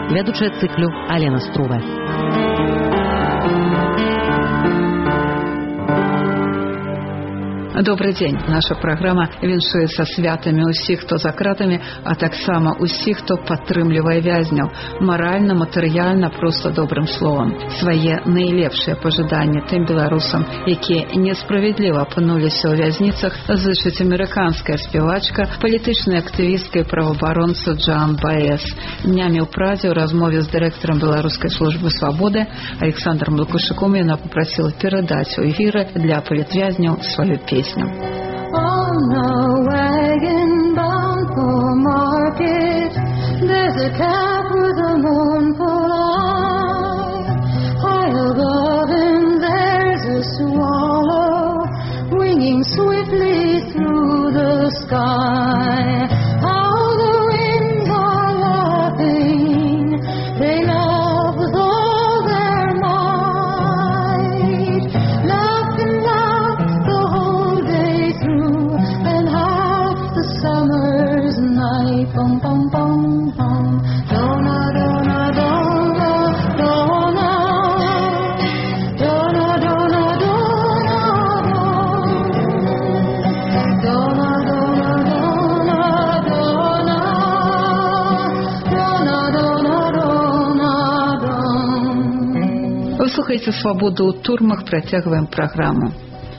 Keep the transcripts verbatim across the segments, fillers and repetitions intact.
вядучая цыклю Алена Струва. Добрый дзень. Наша праграма віншуе са святамі ўсіх, хто за кратамі, а таксама ўсіх, хто падтрымлівае вязняў маральна, матэрыяльна, проста добрым словам. Свае найлепшыя пажаданні тым беларусам, якія несправядліва апынуліся ў вязніцах, зычыць амерыканская спявачка, палітычная актывістка і праваабаронца Джоан Баэз. Днямі ў Прадзе ў размове з дырэктарам Беларускай службы свабоды Александром Лукашуком яна папрасіла перадаць у эфіры для палітвязняў сваю песню. On a wagon bound for market, there's a cat with a mournful eye. High above him there's a swallow winging swiftly through the sky. How the winds are laughing, they laugh with all their might. Laugh and laugh the whole day through, and half the summer's night. Bum bum bum bum. Donna donna donna donna. Donna donna donna donna. Donna donna donna donna. Donna donna donna donna. Вы слухаеце «Свабоду ў турмах», працягваем праграму.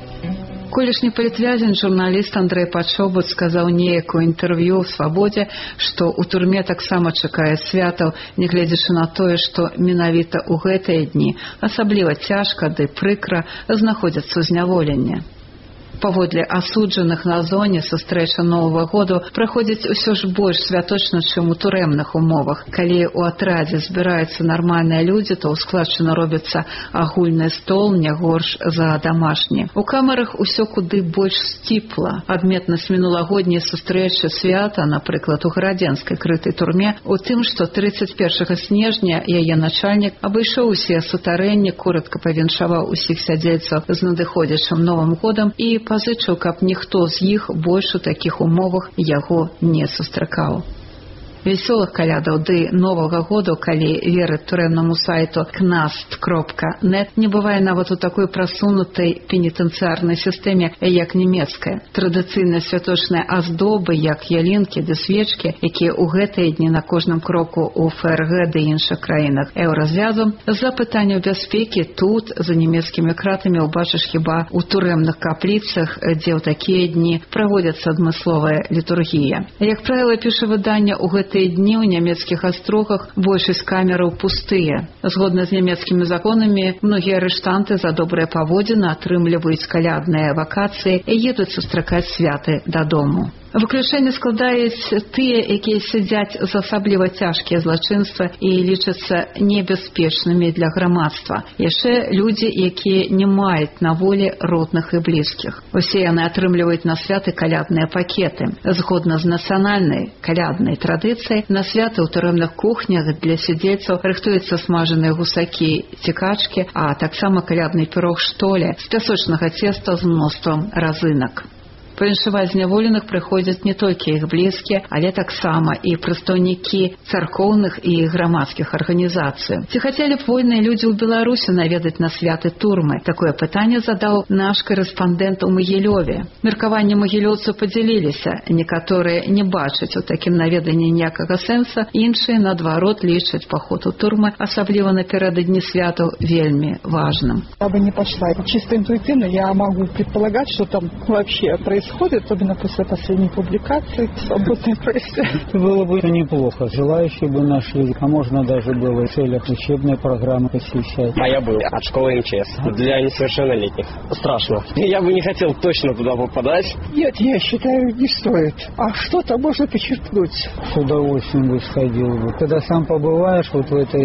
Колішні палітвязень, журналіст Андрэй Пачобут сказаў неяк у інтэрв'ю ў «Свабодзе», што ў турме таксама чакае святаў, нягледзячы на тое, што менавіта ў гэтыя дні асабліва цяжка ды прыкра знаходзяцца ў зняволенні. Паводле асуджаных на зоне сустрэча Новага году праходзіць усё ж больш святочна, чым у турэмных умовах. Калі ў атрадзе збіраюцца нармальныя людзі, то ў складчыну робіцца агульны стол не горш за дамашні. У камерах усё куды больш сціпла. Адметнасць мінулагодняй сустрэчы свята, напрыклад, у гарадзенскай крытай турме, у тым, што трыццаць першага снежня яе начальнік абышоў усе сутарэнні, коратка павіншаваў усіх сядзельцаў з надыходзячым Новым годам і пазычыў, каб ніхто з іх больш у такіх умовах яго не сустракаў. Вясёлых калядаў ды Новага году, калі верыць турэмнаму сайту кнаст кропка нет, не бывае нават у такой прасунутай пенітэнцыярнай сістэме, як нямецкая. Традыцыйныя святочныя аздобы, як ялінкі ды свечкі, якія ў гэтыя дні на кожным кроку ў эф эр гэ ды іншых краінах еўразвязу, з-за пытанняў бяспекі тут, за нямецкімі кратамі, убачыш хіба ў турэмных капліцах, дзе ў такія дні праводзяцца адмысловая літургія. Як правіла, піша выданне, у гэтыя тыя дні ў нямецкіх астрогах большасць камераў пустыя. Згодна з нямецкімі законамі, многія арыштанты за добрыя паводзіны атрымліваюць калядныя вакацыі і едуць сустракаць святы дадому. Выключэнне складаюць тыя, якія сядзяць за асабліва цяжкія злачынства і лічацца небяспечнымі для грамадства. Яшчэ людзі, якія не маюць на волі родных і блізкіх. Усе яны атрымліваюць на святы калядныя пакеты. Згодна з нацыянальнай каляднай традыцыяй, на святы ў турэмных кухнях для сядзельцаў рыхтуюцца смажаныя гусакі ці качкі, а таксама калядны пірог штоле з пясочнага цеста з мноствам разынак. Павіншаваць зняволеных прыходзяць не толькі іх блізкія, але таксама і прадстаўнікі царкоўных і грамадскіх арганізацый. Ці хацелі б вольныя людзі ў Беларусі наведаць на святы турмы? Такое пытанне задаў наш корэспандэнт у Магілёве. Меркаванні магілёўцаў падзяліліся. Некаторыя не бачаць у такім наведанні ніякага сэнса, іншыя, наадварот, лічаць паход у турмы, асабліва наперададні святаў, вельмі важным. Я бы не пошла. Чисто интуитивно я могу предполагать, что там вообще происходит. Особенно после последней публикации в свободной прессе. Было бы неплохо. Желающие бы нашли, а можно даже было в целях учебной программы посещать. А я был от школы эм че эс для несовершеннолетних. Страшно. Я бы не хотел точно туда попадать. Нет, я считаю, не стоит. А что-то можно почерпнуть. С удовольствием бы сходил бы. Когда сам побываешь вот в этой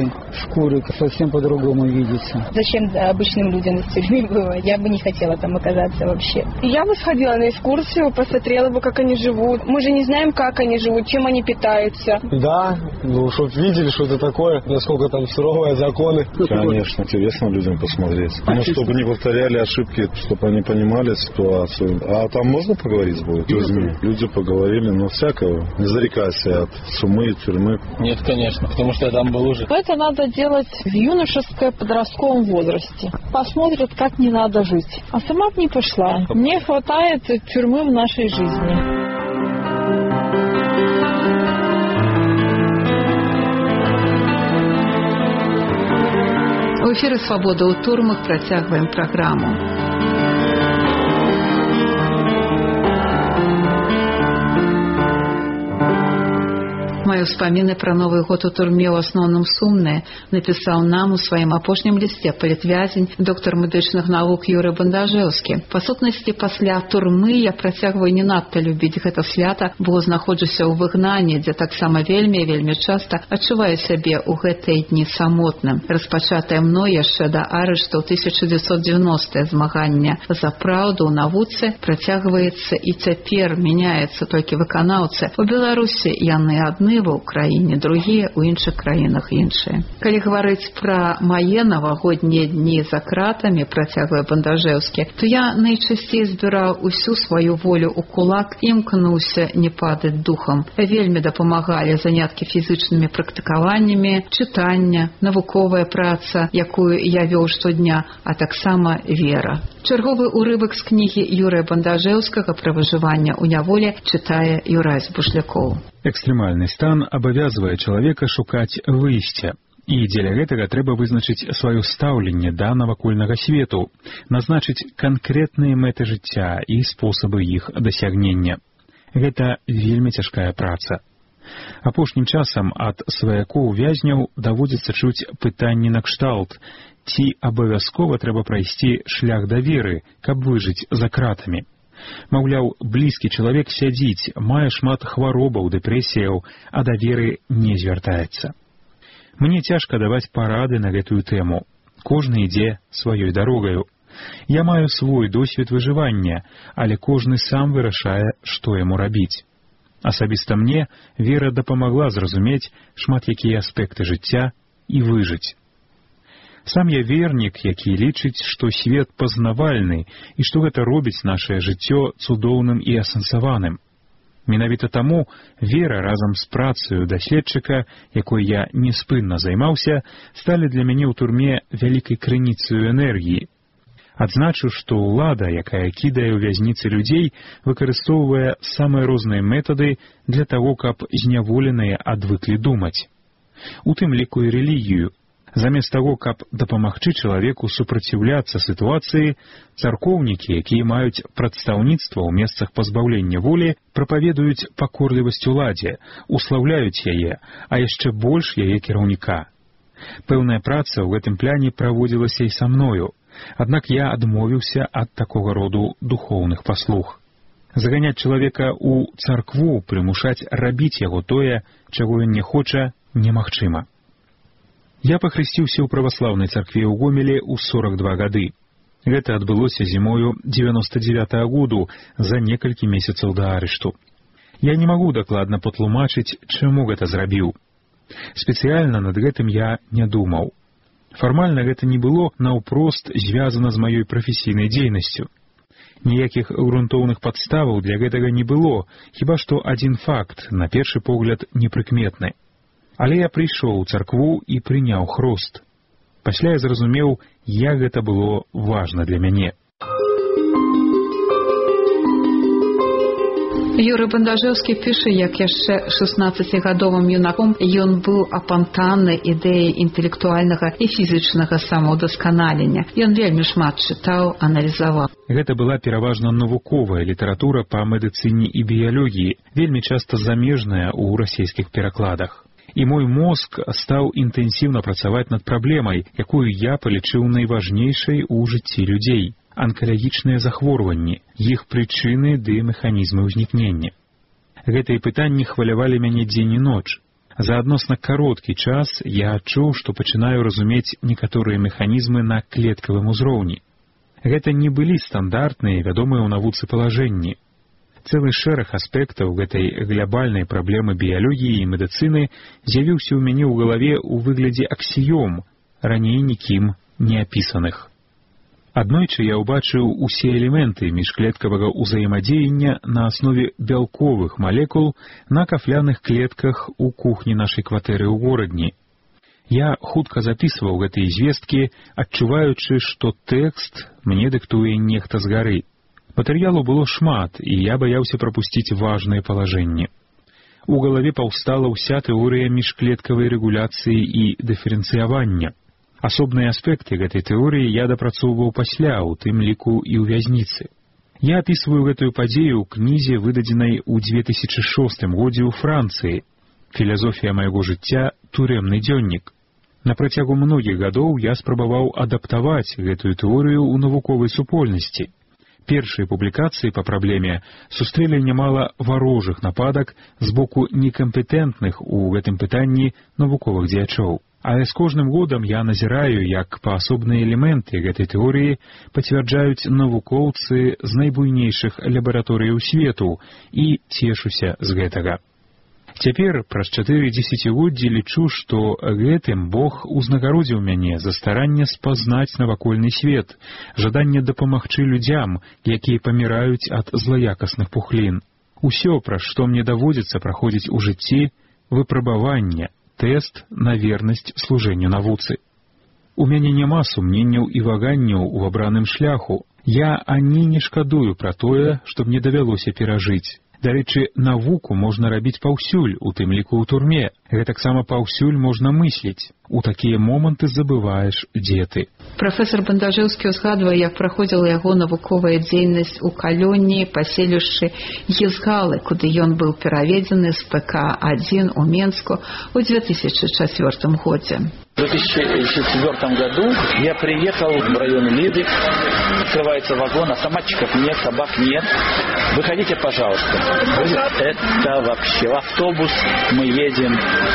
шкуре совсем по-другому видится. Зачем обычным людям в тюрьме было? Я бы не хотела там оказаться вообще. Я бы сходила на экскурсию, посмотрела бы, как они живут. Мы же не знаем, как они живут, чем они питаются. Да, ну, чтобы видели, что это такое, насколько там суровые законы. Конечно, интересно людям посмотреть. Ну, чтобы не повторяли ошибки, чтобы они понимали ситуацию. А там можно поговорить будет с людьми? Люди поговорили, но всякого. Не зарекайся от сумы и тюрьмы. Нет, конечно, потому что я там был уже. Это надо делать в юношеско-подростковом возрасте. Посмотрят, как не надо жить. А сама бы не пошла. Мне хватает тюрьмы в нашей жизни. У эфіры «Свабода ў турмах» працягваем праграму. Мои ўспаміны пра Новы год у турме ў асноўным сумныя, напісаў нам у сваім апошнім лісце палітвязень, доктар медычных навук Юрый Бандажэўскі. Па сутнасці, пасля турмы я працягваю не надта любіць гэта свята, бо знаходжуся ў выгнанні, дзе таксама вельмі вельмі часта адчуваю сябе ў гэтыя дні самотным. Распачатае мной яшчэ да арышту ў тысяча дзевяцьсот дзевяностыя змагання за праўду ў навуцы працягваецца і цяпер, мяняецца толькі выканаўцы. У Беларусі яны адны, ва ўкраіне, другія ў іншых краінах іншыя. Калі гаварыць пра мае навагоднія дні за кратамі, працягвае Бандажэўскі, то я найчасцей збіраў усю сваю волю ў кулак і імкнуўся не падаць духам. Вельмі дапамагалі заняткі фізычнымі практыкаваннямі, чытання, навуковая праца, якую я вёў штодня, а таксама вера. Чарговы урывак з кнігі Юрыя Бандажэўскага пра выжыванне ў няволі чытае Юрась Бушлякоў. Экстрэмальны стан абавязвае чалавека шукаць выйсця. І дзеля гэтага трэба вызначыць сваё стаўленне да навакольнага свету, назначыць канкрэтныя мэты жыцця і спосабы іх дасягнення. Гэта вельмі цяжкая праца. Апошнім часам ад сваякоў вязняў даводзіцца чуць пытанні накшталт: ці абавязкова трэба прайсці шлях да веры, каб выжыць за кратамі? Маўляў, блізкі чалавек сядзіць, мае шмат хваробаў, дэпрэсіяў, а да веры не звяртаецца. Мне цяжка даваць парады на гэтую тэму. Кожны ідзе сваёй дарогаю. Я маю свой досвед выжывання, але кожны сам вырашае, што яму рабіць. Асабіста мне вера дапамагла зразумець шмат якія аспекты жыцця і выжыць. Сам я вернік, які лічыць, што свет пазнавальны і што гэта робіць нашае жыццё цудоўным і асэнсаваным. Менавіта таму вера разам з працаю даследчыка, якой я неспынна займаўся, сталі для мяне ў турме вялікай крыніцаю энергіі. Адзначу, што ўлада, якая кідае ў вязніцы людзей, выкарыстоўвае самыя розныя метады для таго, каб зняволеныя адвыклі думаць. У тым ліку і рэлігію. Замест таго, каб дапамагчы чалавеку супраціўляцца сітуацыі, царкоўнікі, якія маюць прадстаўніцтва ў месцах пазбаўлення волі, прапаведуюць пакорлівасць уладзе, услаўляюць яе, а яшчэ больш яе кіраўніка. Пэўная праца ў гэтым пляне праводзілася і са мною, аднак я адмовіўся ад такога роду духоўных паслуг. Заганяць чалавека ў царкву, прымушаць рабіць яго тое, чаго ён не хоча, немагчыма. Я пахрысціўся ў праваслаўнай царкве ў Гомелі ў сорак два гады. Гэта адбылося зімою дзевяноста дзевятага году, за некалькі месяцаў да арышту. Я не магу дакладна патлумачыць, чаму гэта зрабіў. Спецыяльна над гэтым я не думаў. Фармальна гэта не было наўпрост звязана з маёй прафесійнай дзейнасцю. Ніякіх грунтоўных падставаў для гэтага не было, хіба што адзін факт, на першы погляд, непрыкметны. Але я прыйшоў у царкву і прыняў хрост. Пасля я зразумеў, як гэта было важна для мяне. Юрый Бандажэўскі піша, як яшчэ шаснаццацігадовым юнаком ён быў апантаны ідэяй інтэлектуальнага і фізічнага самаўдасканалення. Ён вельмі шмат чытаў, аналізаваў. Гэта была пераважна навуковая літаратура па медыцыне і біялогіі, вельмі часта замежная ў расійскіх перакладах. І мой мозг стаў інтэнсіўна працаваць над праблемай, якую я палічыў найважнейшай у жыцці людзей – анкалагічныя захворванні, іх прычыны ды механізмы ўзнікнення. Гэтыя пытанні хвалявалі мяне дзень і ноч. За адносна кароткі час я адчуў, што пачынаю разумець некаторыя механізмы на клеткавым узроўні. Гэта не былі стандартныя, вядомыя ў навуцы палажэнні. Цэлы шэраг аспектаў гэтай глябальнай праблемы біялогіі і медыцыны з'явіўся ў мяне ў галаве ў выглядзе аксіём, раней нікім не апісаных. Аднойчы я ўбачыў усе элементы міжклеткавага ўзаемадзеяння на аснове бялковых малекул на кафляных клетках у кухні нашай кватэры ў горадні. Я хутка запісваў гэтыя звесткі, адчуваючы, што тэкст мне дыктуе нехта з гары. Матэрыялу было шмат, і я баяўся прапусціць важныя палажэнні. У галаве паўстала ўся тэорыя міжклеткавай рэгуляцыі і дыферэнцыявання. Асобныя аспекты гэтай тэорыі я дапрацоўваў пасля, у тым ліку і ў вязніцы. Я апісваю гэтую падзею ў кнізе, выдадзенай у дзве тысячы шостым годзе ў Францыі. Філасофія майго жыцця — турэмны дзённік. На працягу многіх гадоў я спрабаваў адаптаваць гэтую тэорыю ў навуковай супольнасці. Першыя публікацыі па праблеме сустрэлі нямала варожых нападак з боку некампетэнтных у гэтым пытанні навуковых дзеячоў. Але з кожным годам я назіраю, як паасобныя элементы гэтай тэорыі пацвярджаюць навукоўцы з найбуйнейшых лабараторыяў свету, і цешуся з гэтага. Цяпер, праз чатыры дзесяцігоддзі, лічу, што гэтым Бог узнагародзіў мяне за старанне спазнаць навакольны свет, жаданне дапамагчы людзям, якія паміраюць ад злаякасных пухлін. Усё, праз што мне даводзіцца праходзіць у жыцці, выпрабаванне, тэст на вернасць служэнню навуцы. У мяне няма сумненняў і ваганняў у вабраным шляху. Я ані не шкадую пра тое, што мне давялося перажыць. Дарэчы, навуку можна рабіць паўсюль, у тым ліку ў турме. Гэтаксама паўсюль можна мысліць. У такія моманты забываеш, дзе ты. Прафесор Бандажэўскі ўзгадвае, як праходзіла яго навуковая дзейнасць у Калёні, паселішчы Езгалы, куды ён быў пераведзены з пэ ка адзін у Менску ў дзве тысячы чацвёртым годзе. В две тысячи четвёртом году я приехал в район Лиды, открывается вагон, автоматчиков нет, собак нет. Выходите, пожалуйста. Это вообще автобус, мы едем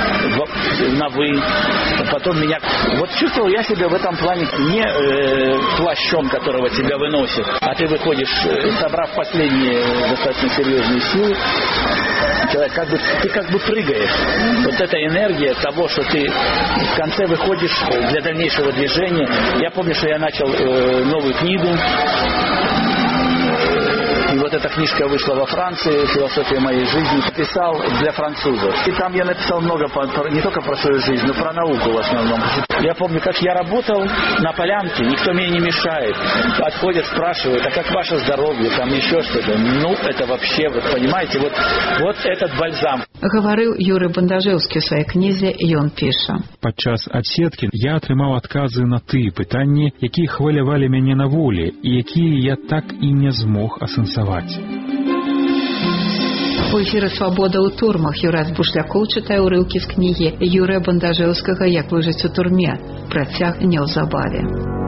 на «вы». Потом меня... Вот чувствовал я себя в этом плане не э, плащом, которого тебя выносит, а ты выходишь, собрав последние достаточно серьезные силы, человек, как бы, ты как бы прыгаешь. Вот эта энергия того, что ты в конце выходишь для дальнейшего движения. Я помню, что я начал э, новую книгу. И вот эта книжка вышла во Франции, «Философия моей жизни». Писал для французов. И там я написал много, не только про свою жизнь, но про науку в основном. Я помню, как я работал на полянке, никто мне не мешает. Отходят, спрашивают, а как ваше здоровье, там еще что-то. Ну, это вообще, вот понимаете, вот, вот этот бальзам. Гаварыў Юрый Бандажэўскі ў сваёй кнізе, ён піша. Падчас адседкі я атрымаў адказы на тыя пытанні, якія хвалявалі мяне на волі, і якія я так і не змог асэнсаваць. У эфіры «Свабода ў турмах» Юрас Бушлякоў чытае ўрыўкі з кнігі Юрыя Бандажэўскага «Як выжыць у турме». Працяг неўзабаве.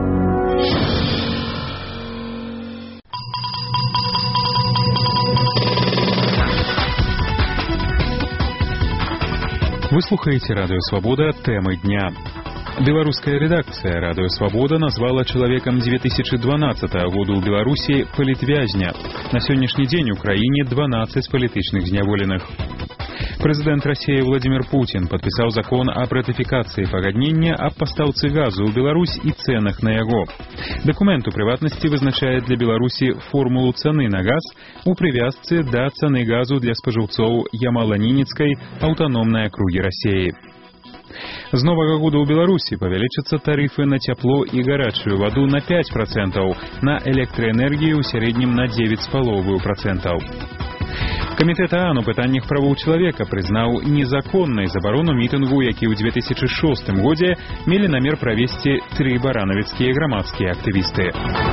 Вы слухаете «Радио Свобода. Темы дня». Беларуская редакция «Радио Свобода» назвала человеком две тысячи дванадцатого года ў Беларусі палітвязня. На сённяшні дзень у краіне дванаццаць палітычных зняволеных. Президент России Владимир Путин подписал закон об ратификации погоднения об поставце газу в Беларусь и ценах на яго. Документ у приватности вызначает для Беларуси формулу цены на газ у привязцы до цены газу для споживцов Ямало-Ненецкой автономной округи России. З новага года ў Беларусі павялічацца тарыфы на цяпло і гарачую ваду на пять процентов, на электраэнергію ў сярэднім на девять целых пяць десятых процента. Камітэт ААН у пытаннях правоў чалавека прызнаў незаконнай забарону мітынгу, які ў две тысячи шостым годзе мелі намер правесці тры баранавіцкія грамадскія актывісты.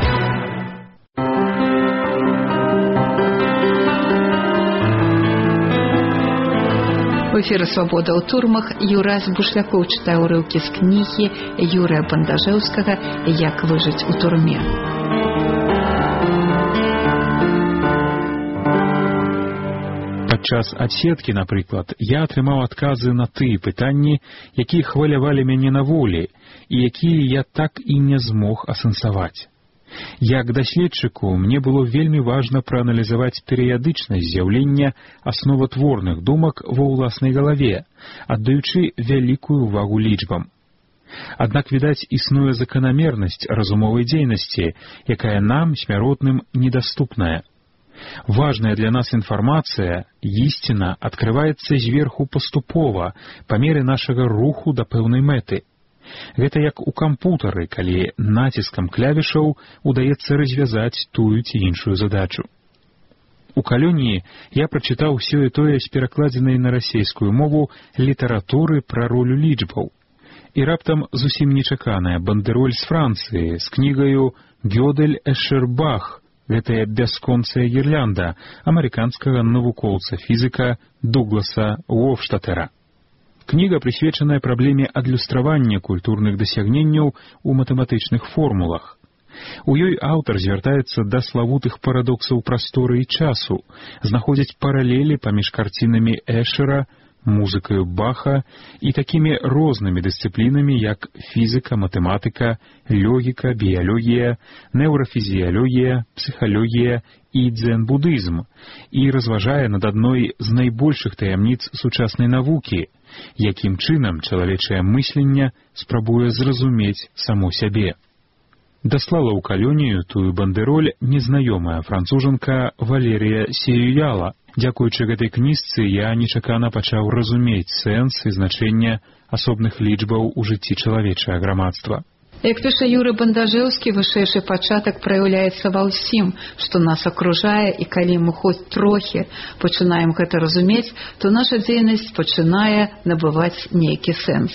У эфіры «Свабода ў турмах» Юрас Бушлякоў чытае ўрыўкі з кнігі Юрыя Бандажэўскага «Як выжыць у турме». Падчас адсеткі, напрыклад, я атрымаў адказы на тыя пытанні, якія хвалявалі мяне на волі і якія я так і не змог асэнсаваць. Як даследчыку мне было вельмі важна прааналізаваць перыядычнасць з'яўлення асноватворных думак ва ўласнай галаве, аддаючы вялікую ўвагу лічбам. Аднак, відаць, існуе заканамернасць разумовай дзейнасці, якая нам, смяротным, недаступная. Важная для нас інфармацыя, ісціна, адкрываецца зверху паступова, па меры нашага руху да пэўнай мэты. Гэта як у кампутары, калі націскам клавішаў удаецца развязаць тую ці іншую задачу. У калоніі я прачытаў усё і тое з перакладзенай на расейскую мову літаратуры пра ролю лічбаў. І раптам зусім нечаканая бандэроль з Францыі з кнігаю «Гёдель Эшербах», гэтая бясконцая гірлянда амерыканскага навукоўца-фізіка Дугласа Уофштатэра. Кніга прысвечаная праблеме адлюстравання культурных дасягненняў у матэматычных формулах. У ёй аўтар звяртаецца да славутых парадоксаў прасторы і часу, знаходзіць паралелі паміж карцінамі Эшера, музыкаю Баха і такімі рознымі дысцыплінамі, як фізіка, матэматыка, логіка, біялогія, неўрафізіялогія, псіхалогія і дзен-будызм, і разважае над адной з найбольшых таямніц сучаснай навукі, якім чынам чалавечае мысленне спрабуе зразумець саму сябе. Даслала ў калонію тую бандэроль незнаёмая францужанка Валерія Сеюяла. Дзякуючы гэтай кніжцы я нечакана пачаў разумець сэнс і значэнне асобных лічбаў у жыцці чалавечага грамадства. Як піша Юрый Бандажэўскі, вышэйшы пачатак праяўляецца ва ўсім, што нас акружае, і калі мы хоць трохі пачынаем гэта разумець, то наша дзейнасць пачынае набываць нейкі сэнс.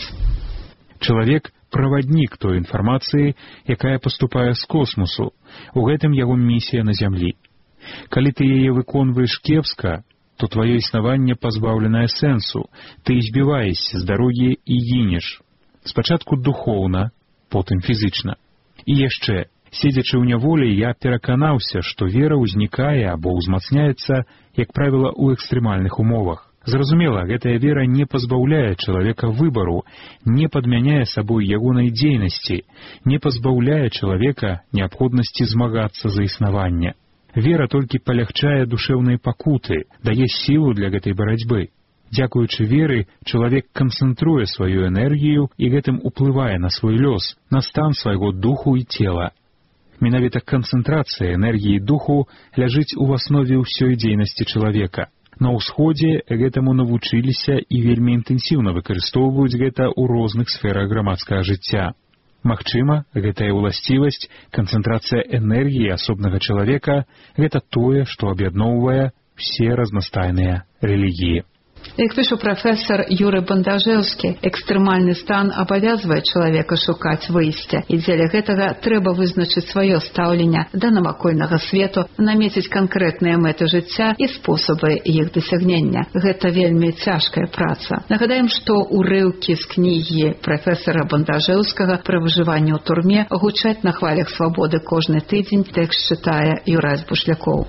Чалавек – праваднік той інфармацыі, якая паступае з космосу. У гэтым яго місія на зямлі. Калі ты яе выконваеш кепска, то тваё існаванне пазбаўленае сэнсу, ты збіваешся з дарогі і гінеш. Спачатку духоўна, потым фізічна. І яшчэ, седзячы ў няволі, я пераканаўся, што вера ўзнікае або ўзмацняецца, як правіла, у экстрэмальных умовах. Зразумела, гэтая вера не пазбаўляе чалавека выбару, не падмяняе сабой ягонай дзейнасці, не пазбаўляе чалавека неабходнасці змагацца за існаванне. Вера толькі палягчае душэўнай пакуты, дае сілу для гэтай барацьбы. Дзякуючы веры, чалавек канцэнтруе сваю энергію і гэтым уплывае на свой лёс, на стан свайго духу і цела. Менавіта канцэнтрацыя энергіі духу ляжыць у аснове ўсёй дзейнасці чалавека. На ўсходзе гэтаму навучыліся і вельмі інтэнсіўна выкарыстоўваюць гэта ў розных сферах грамадскага жыцця. Магчыма, гэтая ўласцівасць, канцэнтрацыя энергіі асобнага чалавека – гэта тое, што аб'ядноўвае ўсе разнастайныя рэлігіі. Як піша прафесор Юрый Бандажэўскі, экстрэмальны стан абавязвае чалавека шукаць выйсця, і дзеля гэтага трэба вызначыць сваё стаўленне да навакольнага свету, намеціць канкрэтныя мэты жыцця і спосабы іх дасягнення. Гэта вельмі цяжкая праца. Нагадаем, што ўрыўкі з кнігі прафесора Бандажэўскага пра выжыванне ў турме гучаць на хвалях свабоды кожны тыдзень, тэкст чытае Юрась Бушлякоў.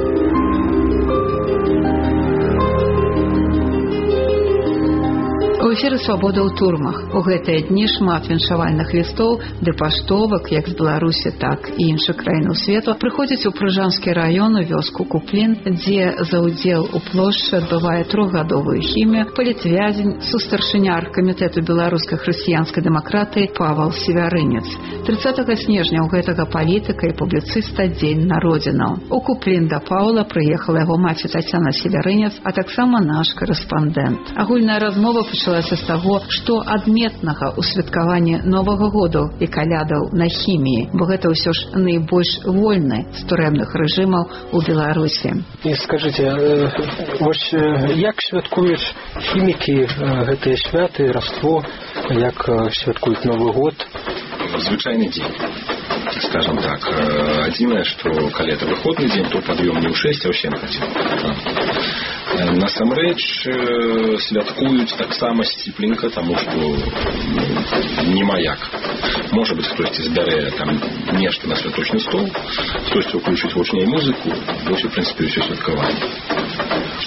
У эфіры «Свабода ў турмах». У гэтыя дні шмат віншавальных лістоў ды паштовак, як з Беларусі, так і іншых краінаў свету, прыходзяць у Прыжанскі раён, у вёску Куплін, дзе за ўдзел у плошчы адбывае трохгадовую хімію палітвязень, сустаршыня аргкамітэту беларускай хрысціянскай дэмакратыі Павал Севярынец. трыццатага снежня ў гэтага палітыка і публіцыста дзень народзінаў. У Куплін да Паўла прыехала яго маці Тацяна Севярынец, а таксама наш карэспандэнт. Агульная размова пачала з таго, што адметнага ў святкаванні Новага году і калядаў на хіміі, бо гэта ўсё ж найбольш вольны з турэмных рэжымаў у Беларусі. І скажыце, вось як святкуюць хімікі гэтыя святы, Раство, як святкуюць Новы год? Звычайны дзень, скажем так. Адзінае, што калі это выходны дзень, то пад'ём не ў шэсць, а ў сем гадзін. Насамрэч святкуюць таксама сціпленька, таму што няма як. Можа быць, хтосьці збярэ там нешта на святочны стол, хтосьці ўключыць гучней музыку, вось у прынцыпе ўсё святкаванне.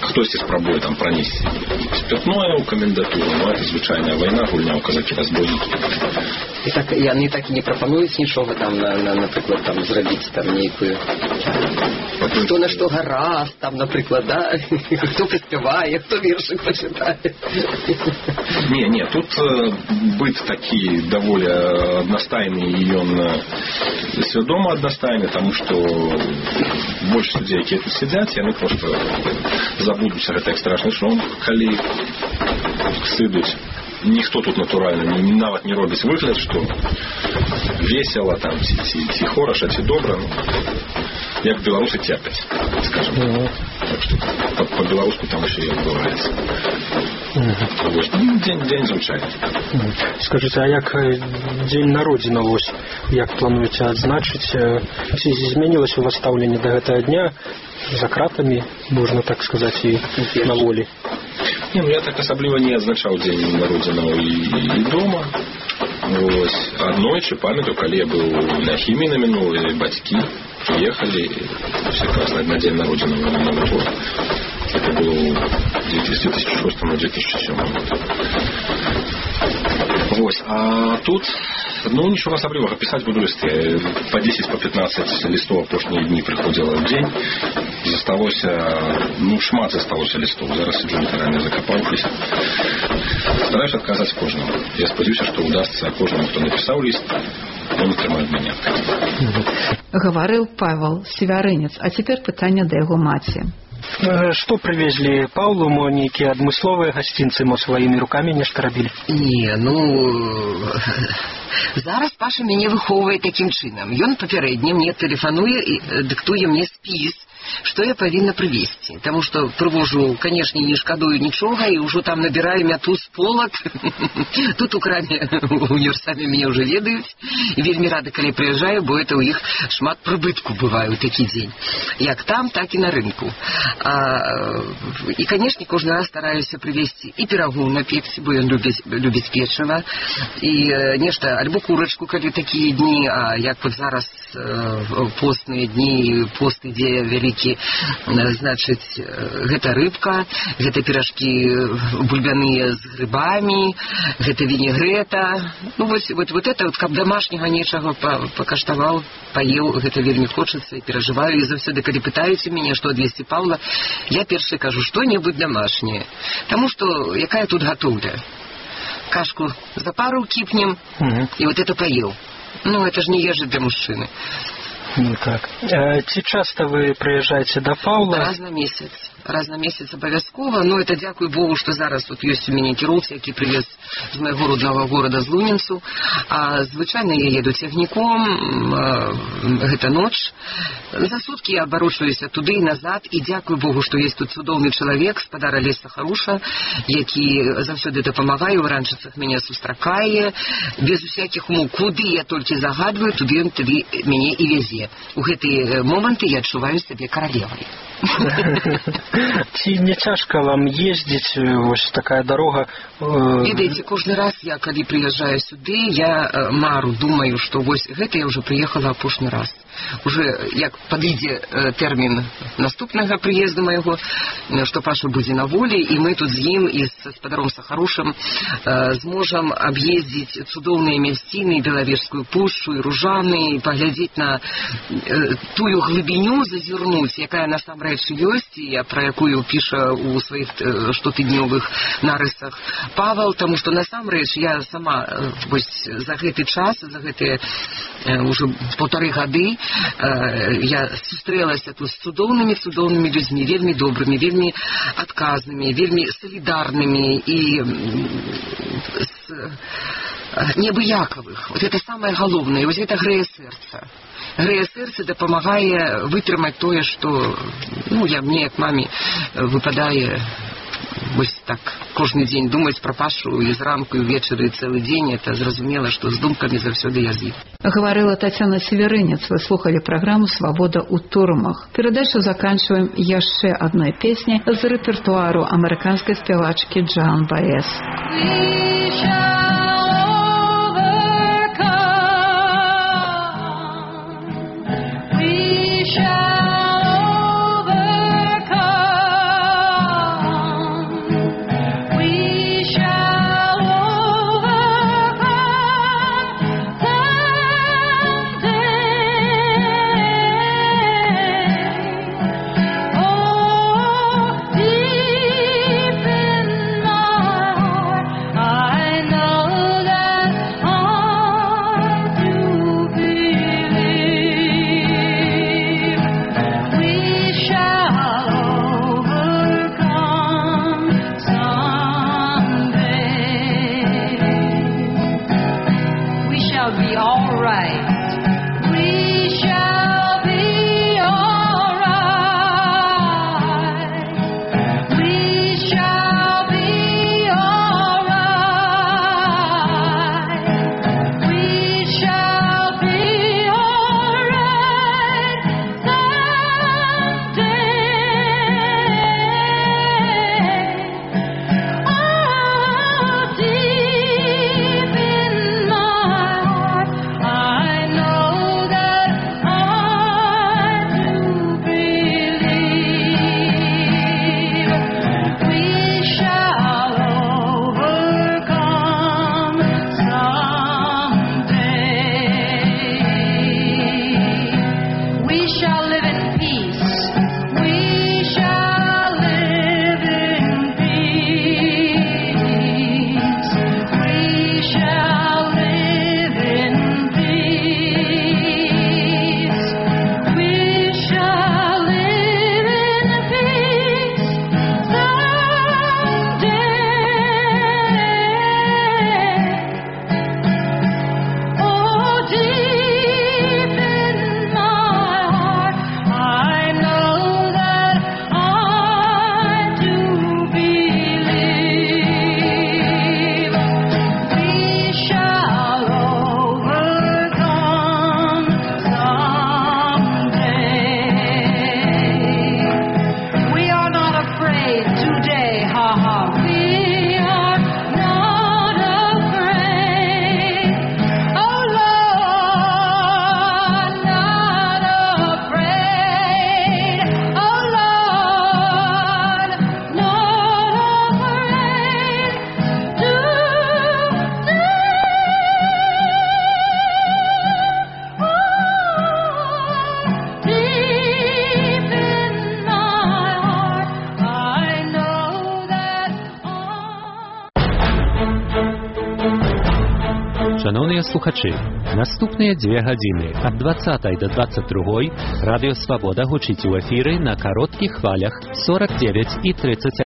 Хтось спрабуе там пронесці спиртное ў камендатуру, но это звычайная вайна, гульня ў казакі-разбойнікі. І так яны так і не прапануюць нічога там, на, на, напрыклад, там зрабіць там нейкую хто на што гаразд, там, напрыклад, да? Хто паспявае, хто вершык пачытае. Не, не, тут э, быт такі даволі аднастайны, і ён свядома аднастайны, таму што больш людзей, якія тут сядзяць, яны проста забудуць гэты страшны сон, калі сыдуць. Ніхто тут натуральна не, нават не робіць выгляд, што весела там, ці, ці, ці хораша, ці добра, ну, як беларусы церпяць, скажем. Mm-hmm. Так што па-беларуску там усё і адбываецца. Mm-hmm. Дзень, дзень звычайны. Mm-hmm. Скажыце, а як дзень народзінаў, вось, як плануеце адзначыць, ці змянілася у вас стаўленне да гэтага дня за кратамі, можна так сказаць, і на волі? Не, ну я так асабліва не адзначаў дзень народзінаў і, і дома. Вось. Аднойчы памятаю, калі я быў на хіміі на мінулыя, бацькі приехали все красные на день народзінаў на Новый год. Это было в две тысячи шестом - две тысячи седьмом году. Вось. А тут ну нічого асаблівага, пісаць буду лісты. По десять, по пятнадцать лістов апошнія дні прыходзіла ў дзень. Засталося, ну шмат засталося лістов. Зараз сиджу літаральна закапаўшись. Стараюсь адказаць кожнаму. Я спадзяюся, што удасца кожнаму, хто напісаў ліст, он атрымае ад мяне адказ. Гаварыў Павел Севярынец, а цяпер пытанне да яго маці. Што прывезлі Паўлу, мо нейкія адмысловыя гасцінцы, мо сваімі рукамі нешта рабілі? Не, ну зараз Паша мяне выхоўвае такім чынам. Ён папярэдне мне тэлефануе і дыктуе мне спіс, што я павінна прывезці. Таму што прывожу, канешне, не шкадую нічога і ўжо там набіраю мяту з полак. Тут у краме універсамі мяне ўжо ведаюць і вельмі рада, калі прыязджаю, бо это ў іх шмат прыбытку бывае ў такі дзень. Як там, так і на рынку. А, і, канешне, кожны раз стараюся прывезці і пірагу напекці, бо ён любіць, любіць печыва, і нешта, альбо курачку, калі такія дні, а як вот зараз постныя дні, пост ідзе вялікі, значыць, гэта рыбка, гэта піражкі бульбяныя з грыбамі, гэта вінегрэта. Ну, вось, вот, вот это, вот, каб домашняга нечага пакаштаваў, паеў, гэта вельмі хочацца і перажываю. І заўсёды, калі пытаюцца мяне, што адвезці Паўла, я першае кажу, што-небудзь домашняе. Таму што якая тут гатоўля? Кашку за пару кіпнем, угу. І вот это паеў. Ну, это ж не ежа для мужчыны. Ну так. А, ці часта вы прыязджаеце да Паўла? Раз на месяц. Раз на месяц абавязкова. Ну, это дзякуй Богу, што зараз тут ёсць у мяне кіроўца, які прывез з майго роднага горада з Лунінцу. А звычайна я еду цягніком, гэта ноч. За суткі я абарочваюся туды і назад, і дзякуй Богу, што ёсць тут цудоўны чалавек, спадар Алесь Сахаруша, які заўсёды дапамагае, у ранчыцах мяне сустракае, без усякіх умоў. Куды я толькі загадваю, туды ён туды мяне і вязе. У гэтыя моманты я адчуваю сябе каралевай. Ці не цяжка вам ездзіць, вось такая дарога? Ведаеце, кожны раз я, калі прыязджаю сюды, я мару, думаю, што вось гэта я ўжо прыехала апошні раз. Уже як падыдзе тэрмін наступнага прыезду майго, што Паша будзе на волі, і мы тут з ім і з спадаром Сахарушам зможам аб'ездзіць цудоўныя мясціны, Белавежскую пушчу і Ружаны, і паглядзець на тую глыбіню, зазірнуць, якая насамрэч ёсць, і пра якую піша ў сваіх штотыднёвых нарысах Павел, таму што насамрэч я сама вось за гэты час, за гэтыя ўжо паўтары гады я сустрэлася тут з цудоўнымі цудоўнымі людзьмі, вельмі добрымі, вельмі адказнымі, вельмі салідарнымі і неабыякавых. Вот это самае галоўнае, вось гэта грэе сэрца. Грэе сэрца дапамагае вытрымаць тое, што ну, я мне, як маме, выпадае вось так кожны дзень думаць пра Пашу і зранку, і ўвечары, і цэлы дзень. Это зразумела, што з думкамі заўсёды я з ім. Гаварыла Тацяна Севярынец. Вы слухалі праграму «Свабода ў турмах». Перадачу заканчваем яшчэ адной песняй з рэпертуару амерыканскай спявачкі Джоан Баэз. We shall overcome. shall be alright. We shall be alright. We shall be alright. We shall be alright someday. Oh, deep in my heart, I know that I do believe we shall overcome someday. We shall live in peace. We shall live in peace. We shall live in peace. We shall live in peace someday. Oh, deep in my heart, I know that I do believe we shall overcome someday. We are not afraid today, ha ha. We are not afraid. Oh Lord, not afraid. Oh Lord, not afraid to deep in my heart, I know that Шановні слухачі, наступні дві години від двадцятої до двадцять другої Радіо Свобода гучить у ефірі на коротких хвалях сорок дев'ять і тридцять